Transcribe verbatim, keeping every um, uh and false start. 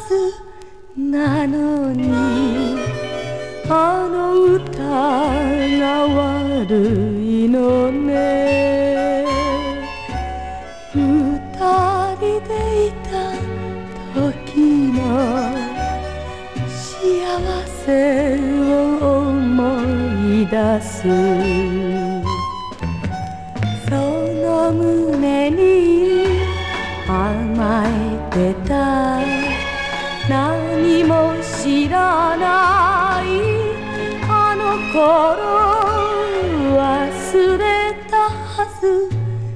なのにあの歌が悪いのね。二人でいた時の幸せを思い出す。